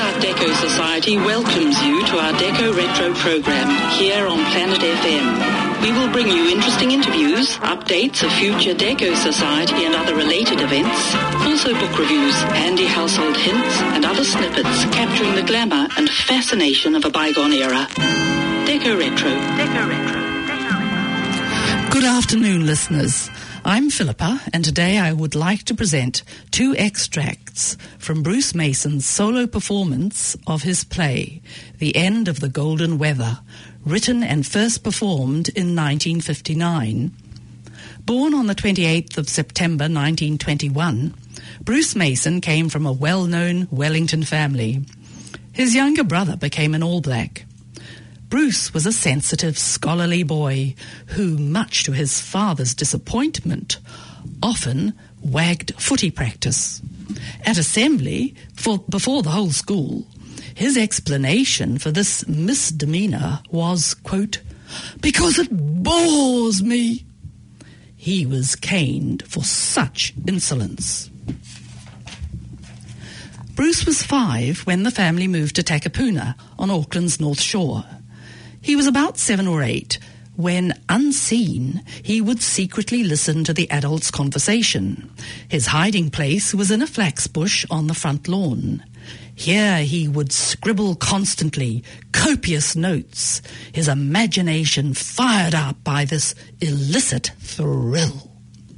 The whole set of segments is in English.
Art Deco Society welcomes you to our Deco Retro program here on Planet FM. We will bring you interesting interviews, updates of future Deco Society and other related events, also book reviews, handy household hints, and other snippets capturing the glamour and fascination of a bygone era. Deco Retro. Deco Retro. Good afternoon, listeners. I'm Philippa, and today I would like to present two extracts from Bruce Mason's solo performance of his play, The End of the Golden Weather, written and first performed in 1959. Born on the 28th of September 1921, Bruce Mason came from a well-known Wellington family. His younger brother became an All Black. Bruce was a sensitive, scholarly boy who, much to his father's disappointment, often wagged footy practice. At assembly, before the whole school, his explanation for this misdemeanour was, quote, "because it bores me." He was caned for such insolence. Bruce was 5 when the family moved to Takapuna on Auckland's North Shore. He was about 7 or 8 when, unseen, he would secretly listen to the adults' conversation. His hiding place was in a flax bush on the front lawn. Here he would scribble constantly, copious notes, his imagination fired up by this illicit thrill.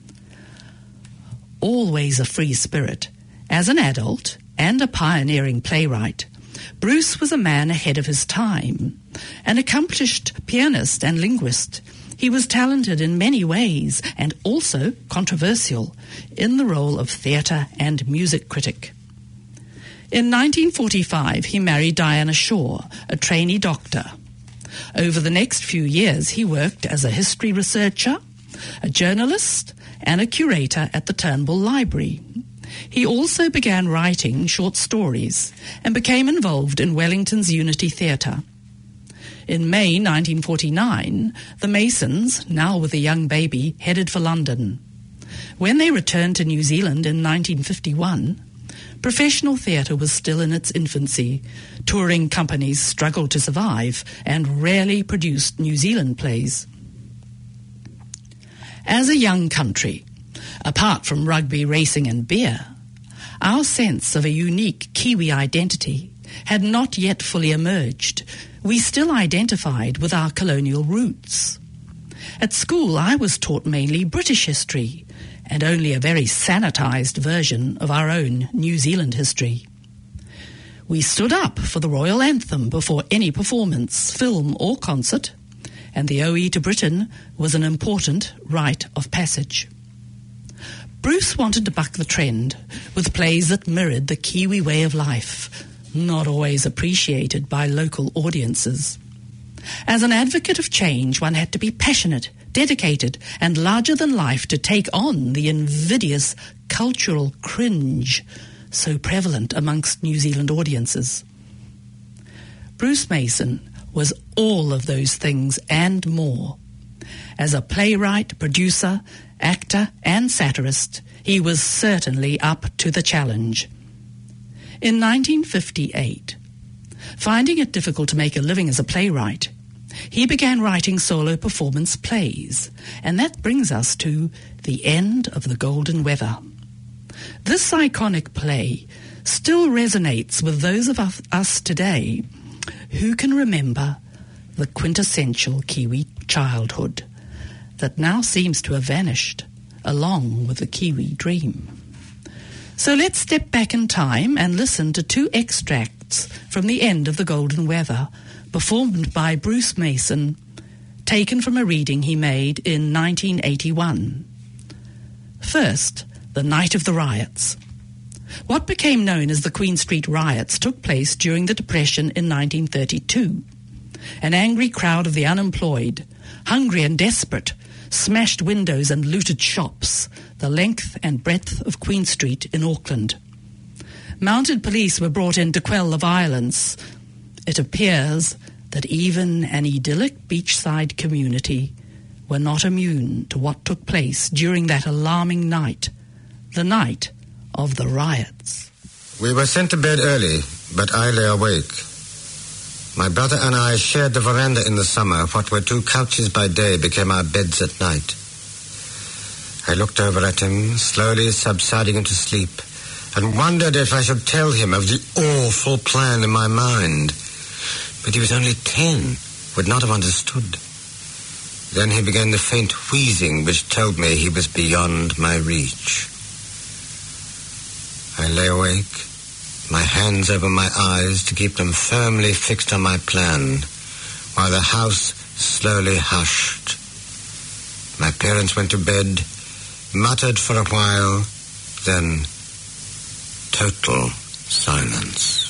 Always a free spirit, as an adult and a pioneering playwright, Bruce was a man ahead of his time. An accomplished pianist and linguist, he was talented in many ways and also controversial in the role of theatre and music critic. In 1945, he married Diana Shaw, a trainee doctor. Over the next few years, he worked as a history researcher, a journalist, and a curator at the Turnbull Library. He also began writing short stories and became involved in Wellington's Unity Theatre. In May 1949, the Masons, now with a young baby, headed for London. When they returned to New Zealand in 1951, professional theatre was still in its infancy. Touring companies struggled to survive and rarely produced New Zealand plays. As a young country, apart from rugby, racing and beer, our sense of a unique Kiwi identity had not yet fully emerged. We still identified with our colonial roots. At school, I was taught mainly British history and only a very sanitised version of our own New Zealand history. We stood up for the royal anthem before any performance, film or concert, and the OE to Britain was an important rite of passage. Bruce wanted to buck the trend with plays that mirrored the Kiwi way of life, not always appreciated by local audiences. As an advocate of change, one had to be passionate, dedicated, and larger than life to take on the invidious cultural cringe so prevalent amongst New Zealand audiences. Bruce Mason was all of those things and more. As a playwright, producer, actor and satirist, he was certainly up to the challenge. In 1958, finding it difficult to make a living as a playwright, he began writing solo performance plays, and that brings us to The End of the Golden Weather. This iconic play still resonates with those of us today who can remember the quintessential Kiwi childhood that now seems to have vanished, along with the Kiwi dream. So let's step back in time and listen to two extracts from The End of the Golden Weather, performed by Bruce Mason, taken from a reading he made in 1981. First, the night of the riots. What became known as the Queen Street riots took place during the Depression in 1932. An angry crowd of the unemployed, hungry and desperate, smashed windows and looted shops the length and breadth of Queen Street in Auckland. Mounted police were brought in to quell the violence. It appears that even an idyllic beachside community were not immune to what took place during that alarming night, the night of the riots. We were sent to bed early but I lay awake. My brother and I shared the veranda in the summer. What were 2 couches by day became our beds at night. I looked over at him, slowly subsiding into sleep, and wondered if I should tell him of the awful plan in my mind. But he was only 10, would not have understood. Then he began the faint wheezing which told me he was beyond my reach. I lay awake, my hands over my eyes to keep them firmly fixed on my plan, while the house slowly hushed. My parents went to bed, muttered for a while, then total silence.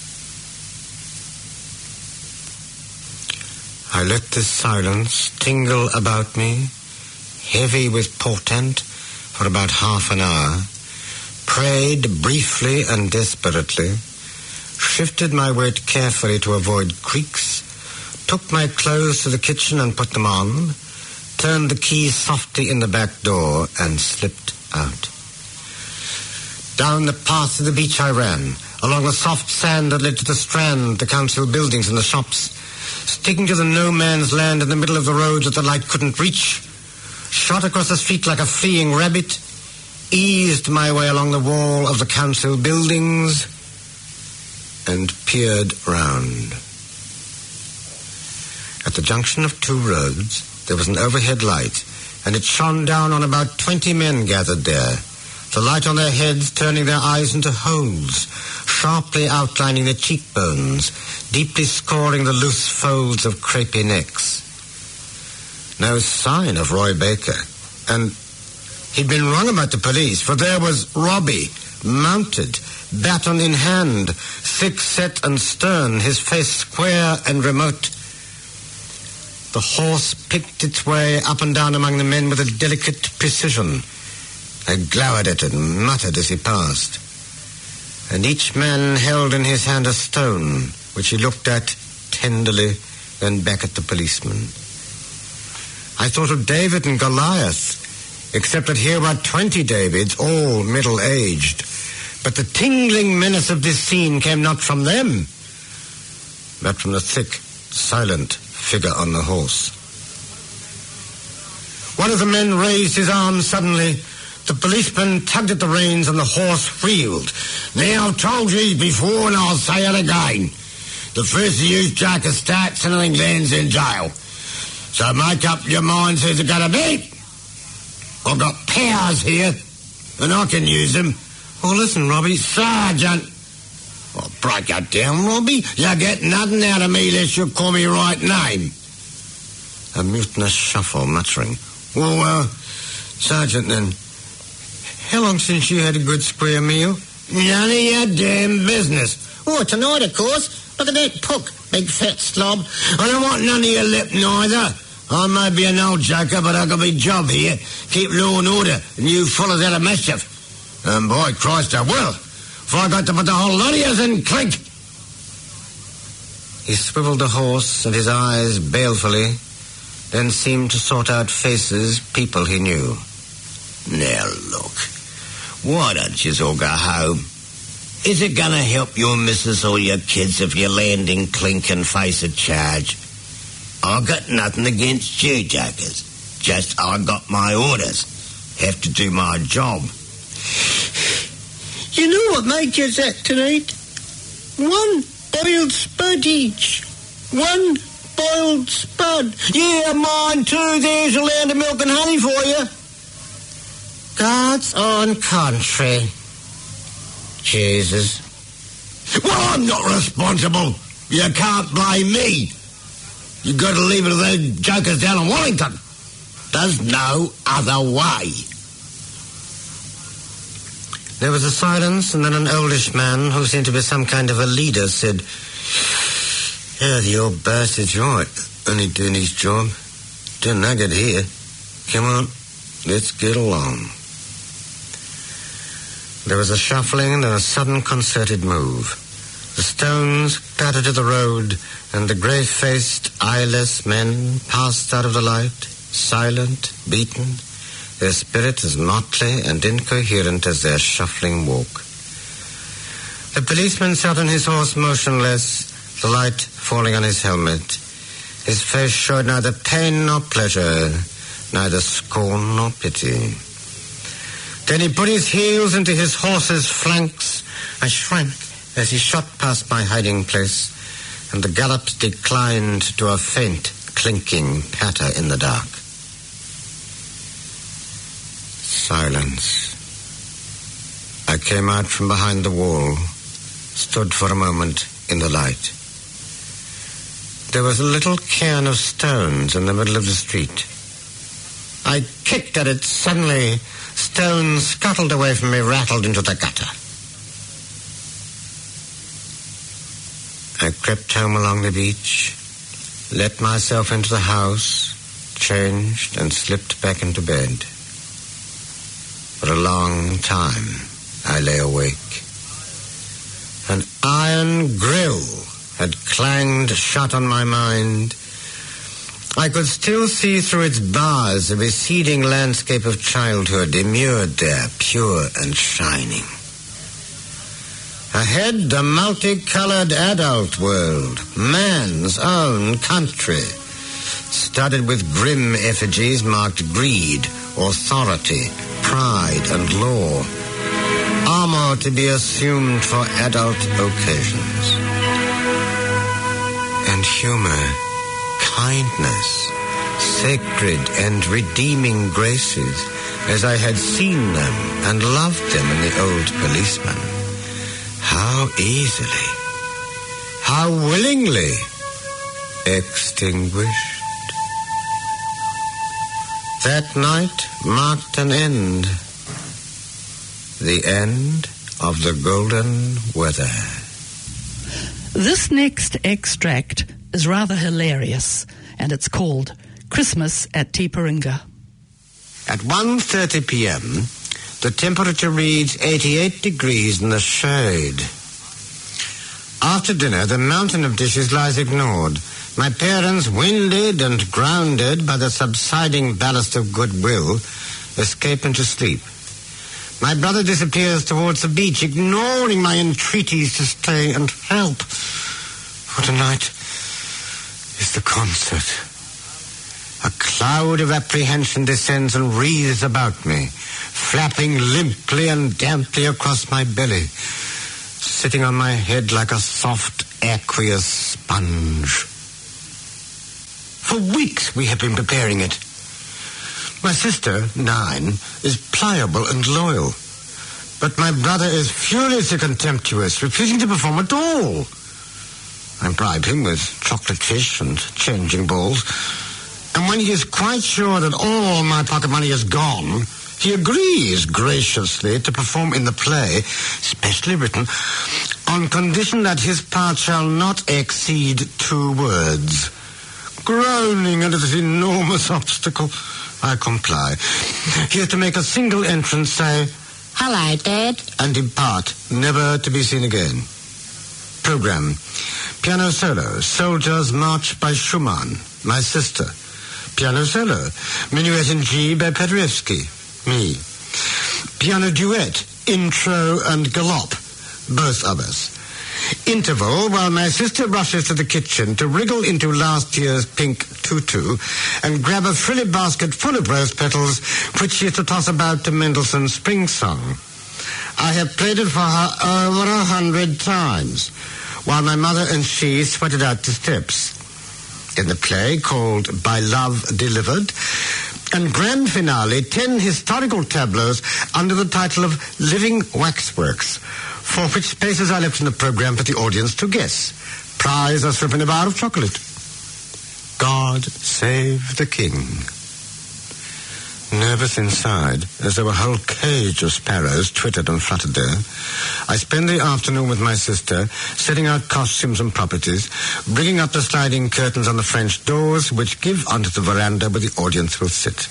I let this silence tingle about me, heavy with portent, for about half an hour, prayed briefly and desperately, shifted my weight carefully to avoid creaks, took my clothes to the kitchen and put them on, turned the key softly in the back door and slipped out. Down the path to the beach I ran, along the soft sand that led to the Strand, the council buildings and the shops, sticking to the no-man's land in the middle of the road that the light couldn't reach, shot across the street like a fleeing rabbit, eased my way along the wall of the council buildings, and peered round. At the junction of 2 roads, there was an overhead light, and it shone down on about 20 men gathered there, the light on their heads turning their eyes into holes, sharply outlining their cheekbones, deeply scoring the loose folds of crepey necks. No sign of Roy Baker, and he'd been wrong about the police, for there was Robbie, mounted, baton in hand, thick-set and stern, his face square and remote. The horse picked its way up and down among the men with a delicate precision. I glowered at it and muttered as he passed. And each man held in his hand a stone, which he looked at tenderly, then back at the policeman. I thought of David and Goliath, except that here were 20 Davids, all middle-aged. But the tingling menace of this scene came not from them, but from the thick, silent figure on the horse. One of the men raised his arm suddenly. The policeman tugged at the reins and the horse wheeled. Now, I've told you before and I'll say it again. The first of you jackers start sending lands in jail. So make up your minds who's it going to be. I've got powers here, and I can use them. Oh, listen, Robbie. Sergeant. I'll break you down, Robbie. You get nothing out of me unless you call me right name. A mutinous shuffle, muttering. Well, Sergeant, then, how long since you had a good square meal? None of your damn business. Oh, tonight, of course. Look at that pook, big fat slob. I don't want none of your lip neither. I may be an old joker, but I got my job here. Keep law and order, and you fellas out of mischief. And by Christ, I will. For I got to put the whole lot of yous in clink. He swiveled the horse and his eyes balefully, then seemed to sort out faces, people he knew. Now look, why don't yous all go home? Is it going to help your missus or your kids if you land in clink and face a charge? I got nothing against you, jokers. Just I got my orders. Have to do my job. You know what made you that tonight? 1 boiled spud each. 1 boiled spud. Yeah, mine too. There's a land of milk and honey for you. God's own country. Jesus. Well, I'm not responsible. You can't blame me. You got to leave it to those jokers down in Wellington. There's no other way. There was a silence, and then an oldish man, who seemed to be some kind of a leader, said, Yeah, the old bastard's right. Only doing his job. Didn't I get here? Come on, let's get along. There was a shuffling and a sudden concerted move. The stones clattered to the road, and the grey-faced, eyeless men passed out of the light, silent, beaten, their spirit as motley and incoherent as their shuffling walk. The policeman sat on his horse motionless, the light falling on his helmet. His face showed neither pain nor pleasure, neither scorn nor pity. Then he put his heels into his horse's flanks. I shrank as he shot past my hiding place, and the gallop declined to a faint, clinking patter in the dark. Silence. I came out from behind the wall, stood for a moment in the light. There was a little cairn of stones in the middle of the street. I kicked at it suddenly. Stones scuttled away from me, rattled into the gutter. I crept home along the beach, let myself into the house, changed, and slipped back into bed. For a long time, I lay awake. An iron grill had clanged shut on my mind. I could still see through its bars the receding landscape of childhood, immured there, pure and shining. Ahead, the multicolored adult world, man's own country, studded with grim effigies marked greed, authority, pride, and law. Armor to be assumed for adult occasions. And humor, kindness, sacred and redeeming graces, as I had seen them and loved them in the old policeman. How easily, how willingly extinguished. That night marked an end. The end of the golden weather. This next extract is rather hilarious, and it's called Christmas at Tiparinga. At 1:30 p.m., the temperature reads 88 degrees in the shade. After dinner, the mountain of dishes lies ignored. My parents, winded and grounded by the subsiding ballast of goodwill, escape into sleep. My brother disappears towards the beach, ignoring my entreaties to stay and help. For tonight is the concert. A cloud of apprehension descends and wreathes about me, flapping limply and damply across my belly, sitting on my head like a soft, aqueous sponge. For weeks we have been preparing it. My sister, 9, is pliable and loyal. But my brother is furiously contemptuous, refusing to perform at all. I bribe him with chocolate fish and changing balls. And when he is quite sure that all my pocket money is gone, he agrees graciously to perform in the play, specially written, on condition that his part shall not exceed 2 words. Groaning under this enormous obstacle, I comply. He is to make a single entrance, say, "Hello, Dad," and depart, never to be seen again. Program: piano solo, Soldier's March by Schumann, my sister. Piano solo, Minuet in G by Paderewski, me. Piano duet, Intro and Galop, both of us. Interval while my sister rushes to the kitchen to wriggle into last year's pink tutu and grab a frilly basket full of rose petals which she is to toss about to Mendelssohn's Spring Song. I have played it for her over 100 times, while my mother and she sweated out the steps. In the play, called By Love Delivered, and grand finale, 10 historical tableaus under the title of Living Waxworks, for which spaces are left in the program for the audience to guess. Prize a strip in a bar of chocolate. God save the King. Nervous inside, as though a whole cage of sparrows twittered and fluttered there, I spend the afternoon with my sister, setting out costumes and properties, bringing up the sliding curtains on the French doors, which give onto the veranda where the audience will sit.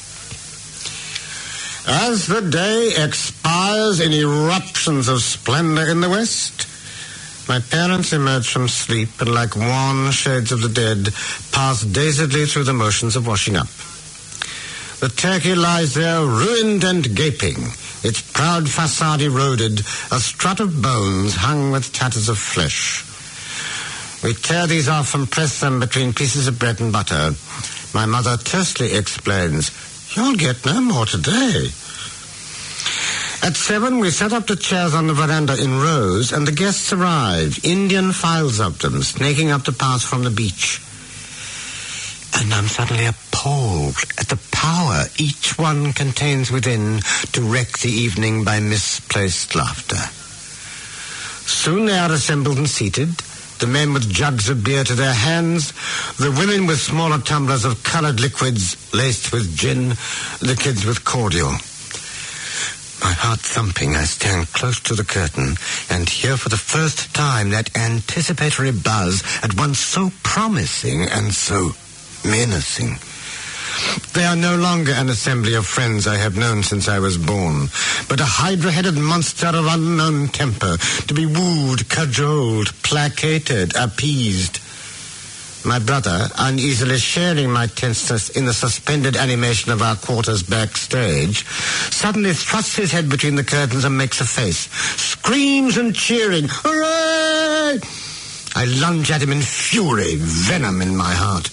As the day expires in eruptions of splendor in the west, my parents emerge from sleep and, like wan shades of the dead, pass dazedly through the motions of washing up. The turkey lies there ruined and gaping, its proud facade eroded, a strut of bones hung with tatters of flesh. We tear these off and press them between pieces of bread and butter. My mother tersely explains, "You'll get no more today." At 7, we set up the chairs on the veranda in rows, and the guests arrived, Indian files of them, snaking up the path from the beach. And I'm suddenly appalled at the power each one contains within to wreck the evening by misplaced laughter. Soon they are assembled and seated, the men with jugs of beer to their hands, the women with smaller tumblers of coloured liquids laced with gin, the kids with cordial. My heart thumping, I stand close to the curtain and hear for the first time that anticipatory buzz at once so promising and so menacing. They are no longer an assembly of friends I have known since I was born, but a hydra-headed monster of unknown temper, to be wooed, cajoled, placated, appeased. My brother, uneasily sharing my tenseness in the suspended animation of our quarters backstage, suddenly thrusts his head between the curtains and makes a face, screams and cheering, "Hooray!" I lunge at him in fury, venom in my heart.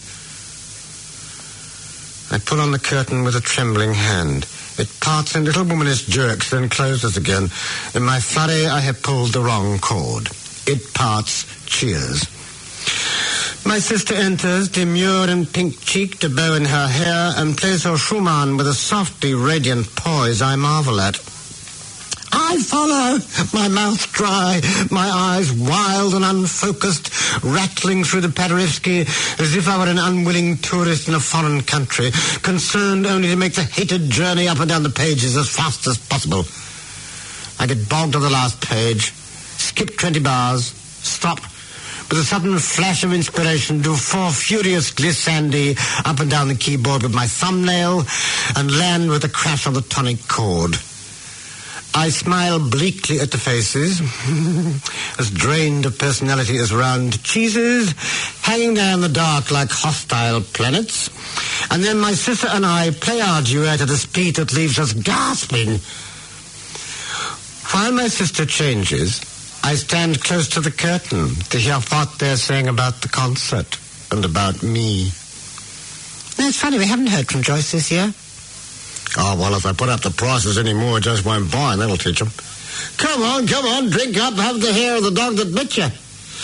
I pull on the curtain with a trembling hand. It parts in little womanish jerks, then closes again. In my flurry, I have pulled the wrong cord. It parts, cheers. My sister enters, demure and pink-cheeked, a bow in her hair, and plays her Schumann with a softly radiant poise I marvel at. I follow, my mouth dry, my eyes wild and unfocused, rattling through the Paderewski as if I were an unwilling tourist in a foreign country, concerned only to make the hated journey up and down the pages as fast as possible. I get bogged on the last page, skip 20 bars, stop, with a sudden flash of inspiration, do 4 furious glissandi up and down the keyboard with my thumbnail and land with a crash on the tonic chord. I smile bleakly at the faces, as drained of personality as round cheeses, hanging there in the dark like hostile planets, and then my sister and I play our duet at a speed that leaves us gasping. While my sister changes, I stand close to the curtain to hear what they're saying about the concert and about me. No, it's funny, we haven't heard from Joyce this year. Oh, well, if I put up the prices anymore, it just won't buy, and that'll teach them. Come on, drink up, have the hair of the dog that bit you.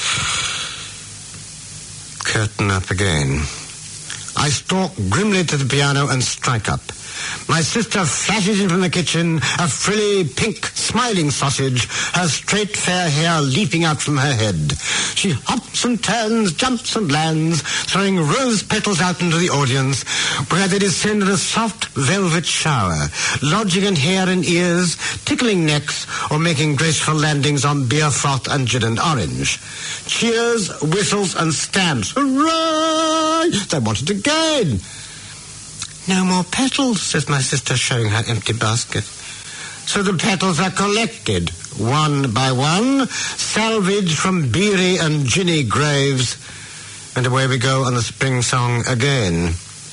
Curtain up again. I stalk grimly to the piano and strike up. My sister flashes in from the kitchen, a frilly, pink, smiling sausage, her straight, fair hair leaping out from her head. She hops and turns, jumps and lands, throwing rose petals out into the audience, where they descend in a soft velvet shower, lodging in hair and ears, tickling necks, or making graceful landings on beer froth and gin and orange. Cheers, whistles, and stamps. Hooray! They want it again. No more petals, says my sister, showing her empty basket. So the petals are collected, one by one, salvaged from beery and ginny graves, and away we go on the spring song again.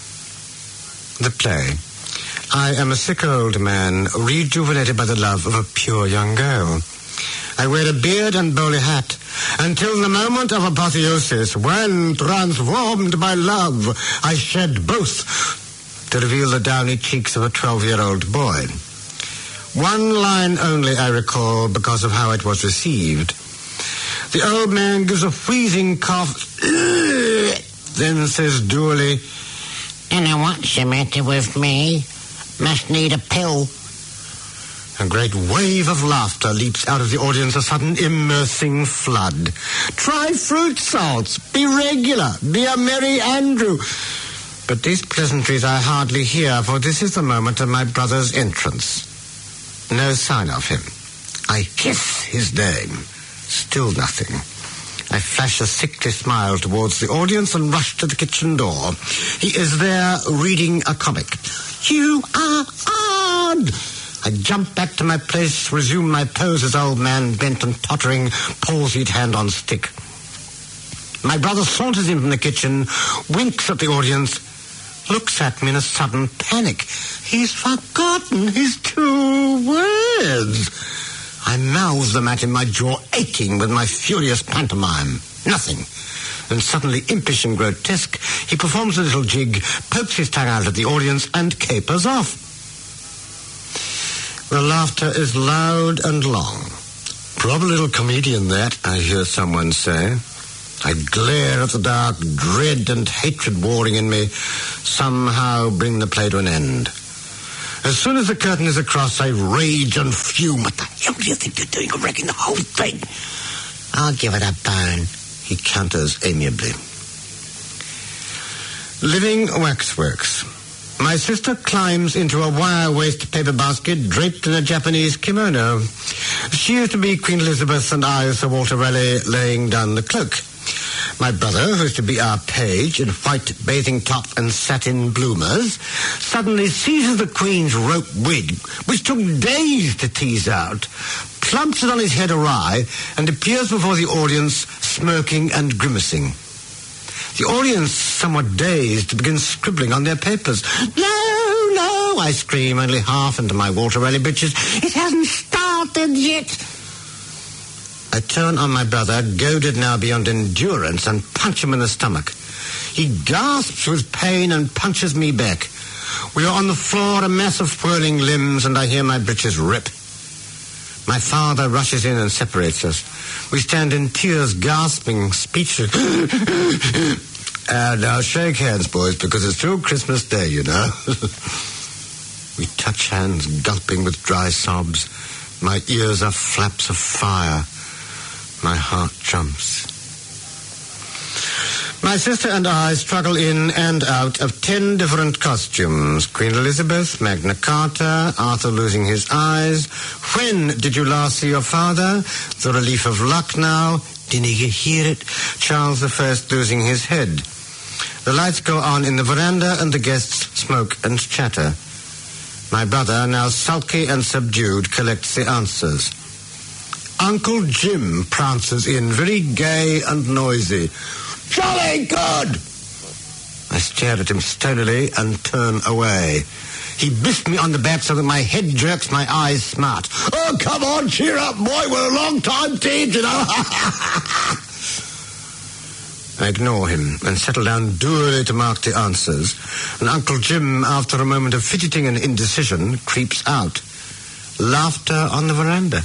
The play. I am a sick old man, rejuvenated by the love of a pure young girl. I wear a beard and bowler hat, until the moment of apotheosis, when, transformed by love, I shed both to reveal the downy cheeks of a 12-year-old boy. One line only I recall because of how it was received. The old man gives a wheezing cough, then says dully, "You know what's the matter with me? Must need a pill." A great wave of laughter leaps out of the audience, a sudden immersing flood. Try fruit salts, be regular, be a merry Andrew. But these pleasantries I hardly hear, for this is the moment of my brother's entrance. No sign of him. I hiss his name. Still nothing. I flash a sickly smile towards the audience and rush to the kitchen door. He is there reading a comic. You are on! I jump back to my place, resume my pose as old man bent and tottering, palsied hand on stick. My brother saunters in from the kitchen, winks at the audience, looks at me in a sudden panic. He's forgotten his 2 words. I mouth them at him, my jaw aching with my furious pantomime. Nothing. Then suddenly, impish and grotesque, he performs a little jig, pokes his tongue out at the audience, and capers off. The laughter is loud and long. Proper little comedian, that, I hear someone say. I glare at the dark dread and hatred warring in me, somehow bring the play to an end. As soon as the curtain is across, I rage and fume. What the hell do you think you're doing, wrecking the whole thing? I'll give it a burn, he counters amiably. Living waxworks. My sister climbs into a wire waste paper basket draped in a Japanese kimono. She is to be Queen Elizabeth and I, Sir Walter Raleigh, laying down the cloak. My brother, who is to be our page in white bathing top and satin bloomers, suddenly seizes the Queen's rope wig, which took days to tease out, plumps it on his head awry, and appears before the audience smirking and grimacing. The audience, somewhat dazed, begin scribbling on their papers. No, I scream, only half into my Walter Raleigh breeches. It hasn't started yet. I turn on my brother, goaded now beyond endurance, and punch him in the stomach. He gasps with pain and punches me back. We are on the floor, a mass of whirling limbs, and I hear my breeches rip. My father rushes in and separates us. We stand in tears, gasping, speechless. Now shake hands, boys, because it's still Christmas Day, you know. We touch hands, gulping with dry sobs. My ears are flaps of fire. My heart jumps. My sister and I struggle in and out of 10 different costumes. Queen Elizabeth, Magna Carta, Arthur losing his eyes. When did you last see your father? The Relief of Lucknow. Didn't you hear it? Charles I losing his head. The lights go on in the veranda and the guests smoke and chatter. My brother, now sulky and subdued, collects the answers. Uncle Jim prances in, very gay and noisy. Jolly good! I stare at him stonily and turn away. He biffed me on the back so that my head jerks, my eyes smart. Oh, come on, cheer up, boy. We're a long-time team, you know. I ignore him and settle down dourly to mark the answers. And Uncle Jim, after a moment of fidgeting and indecision, creeps out. Laughter on the veranda.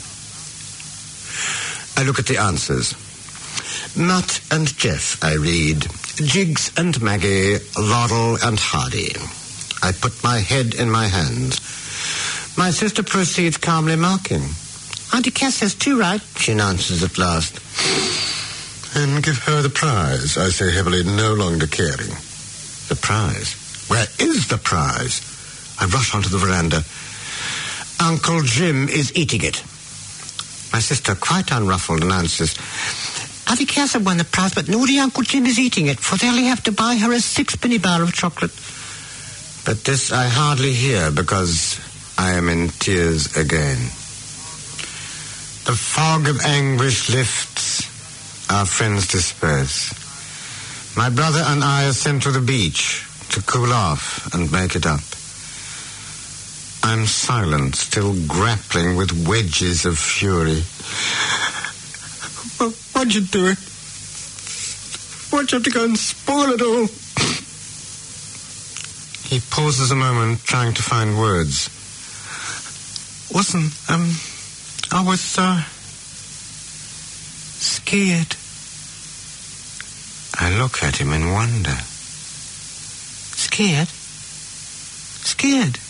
I look at the answers. Mutt and Jeff, I read. Jiggs and Maggie, Laurel and Hardy. I put my head in my hands. My sister proceeds calmly marking. Auntie Cass has 2 right, she announces at last. And give her the prize, I say heavily, no longer caring. The prize? Where is the prize? I rush onto the veranda. Uncle Jim is eating it. My sister, quite unruffled, announces, Auntie Cass won the prize, but naughty Uncle Jim is eating it, for they'll have to buy her a 6-penny bar of chocolate. But this I hardly hear, because I am in tears again. The fog of anguish lifts. Our friends disperse. My brother and I are sent to the beach to cool off and make it up. I'm silent, still grappling with wedges of fury. Well, what'd you do? Why'd you have to go and spoil it all? He pauses a moment, trying to find words. I was scared. I look at him in wonder. Scared? Scared?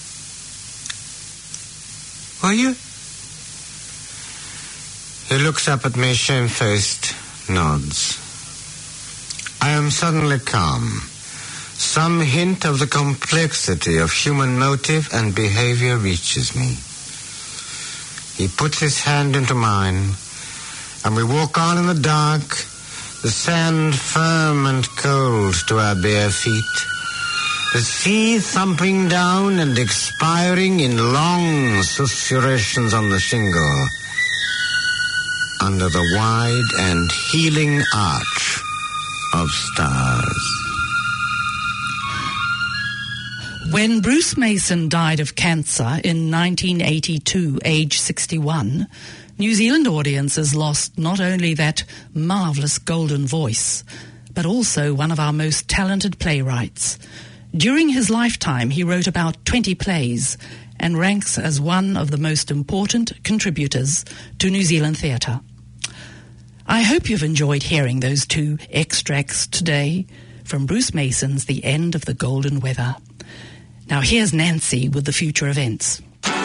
Were you? He looks up at me shamefaced, nods. I am suddenly calm. Some hint of the complexity of human motive and behavior reaches me. He puts his hand into mine, and we walk on in the dark, the sand firm and cold to our bare feet, the sea thumping down and expiring in long susurrations on the shingle, under the wide and healing arch of stars. When Bruce Mason died of cancer in 1982, age 61, New Zealand audiences lost not only that marvellous golden voice, but also one of our most talented playwrights. During his lifetime, he wrote about 20 plays and ranks as one of the most important contributors to New Zealand theatre. I hope you've enjoyed hearing those two extracts today from Bruce Mason's The End of the Golden Weather. Now here's Nancy with the future events.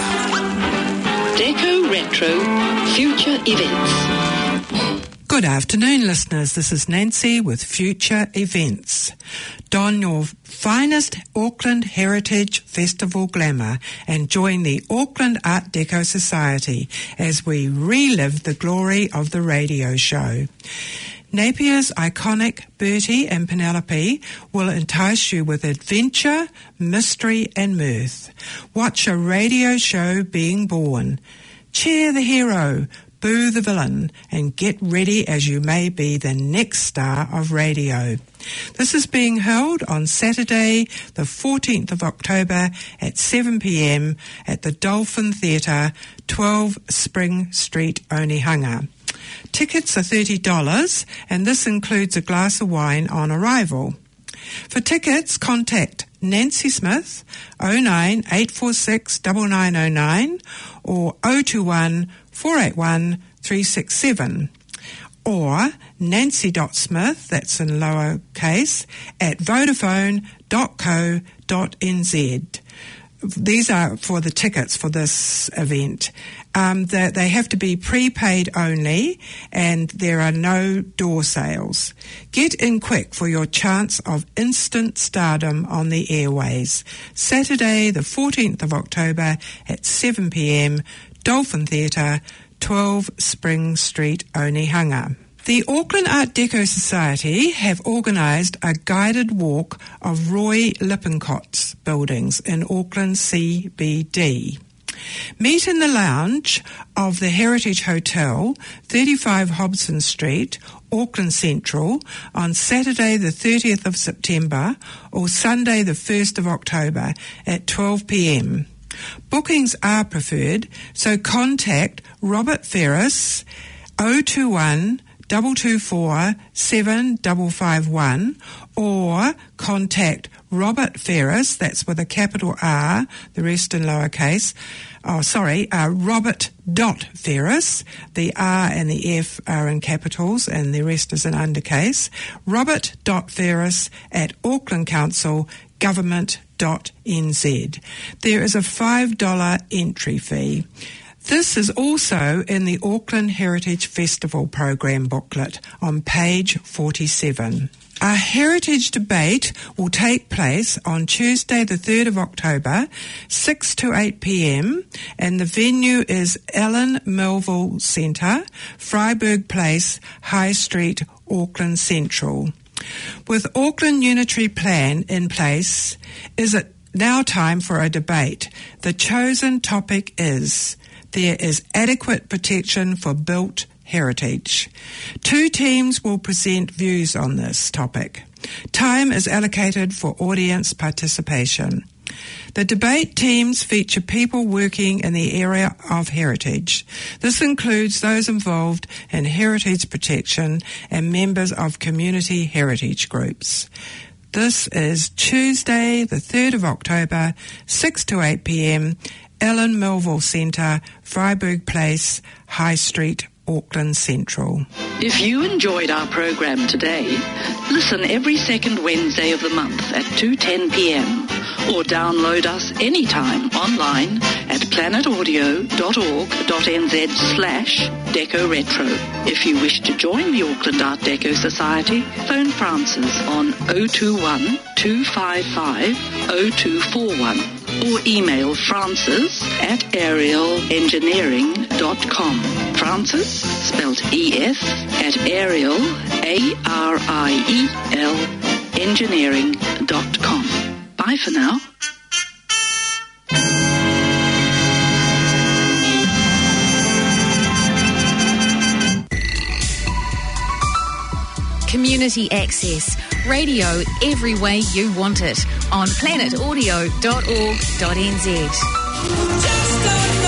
Deco Retro Future Events. Good afternoon, listeners. This is Nancy with Future Events. Don your finest Auckland Heritage Festival glamour and join the Auckland Art Deco Society as we relive the glory of the radio show. Napier's iconic Bertie and Penelope will entice you with adventure, mystery and mirth. Watch a radio show being born. Cheer the hero, boo the villain, and get ready as you may be the next star of radio. This is being held on Saturday, the 14th of October at 7 p.m. at the Dolphin Theatre, 12 Spring Street, Onehunga. Tickets are $30 and this includes a glass of wine on arrival. For tickets, contact Nancy Smith 09 846 9909 or 021 481 367 or nancy.smith, that's in lowercase, at vodafone.co.nz. These are for the tickets for this event. They have to be prepaid only and there are no door sales. Get in quick for your chance of instant stardom on the airways. Saturday the 14th of October at 7 p.m, Dolphin Theatre, 12 Spring Street, Onehunga. The Auckland Art Deco Society have organised a guided walk of Roy Lippincot's buildings in Auckland CBD. Meet in the lounge of the Heritage Hotel, 35 Hobson Street, Auckland Central, on Saturday the 30th of September or Sunday the 1st of October at 12 p.m. Bookings are preferred, so contact Robert Ferris 021 224 7551 or contact Robert Ferris, that's with a capital R, the rest in lowercase. Robert.Ferris, the R and the F are in capitals and the rest is in undercase. Robert.Ferris at Auckland Council Government.nz. There is a $5 entry fee. This is also in the Auckland Heritage Festival program booklet on page 47. A heritage debate will take place on Tuesday the 3rd of October, 6 to 8 p.m, and the venue is Ellen Melville Centre, Freiburg Place, High Street, Auckland Central. With Auckland Unitary Plan in place, is it now time for a debate? The chosen topic is: there is adequate protection for built heritage. 2 teams will present views on this topic. Time is allocated for audience participation. The debate teams feature people working in the area of heritage. This includes those involved in heritage protection and members of community heritage groups. This is Tuesday, the 3rd of October, 6 to 8 p.m, Ellen Melville Centre, Freiburg Place, High Street, Auckland Central. If you enjoyed our program today, listen every second Wednesday of the month at 2:10 p.m. or download us anytime online at planetaudio.org.nz/Deco Retro. If you wish to join the Auckland Art Deco Society, phone Francis on 021 255 0241 or email francis@ariel.engineering.com. Francis, spelled E-S, at Ariel, A-R-I-E-L, engineering.com. Bye for now. Community access. Radio every way you want it on planetaudio.org.nz.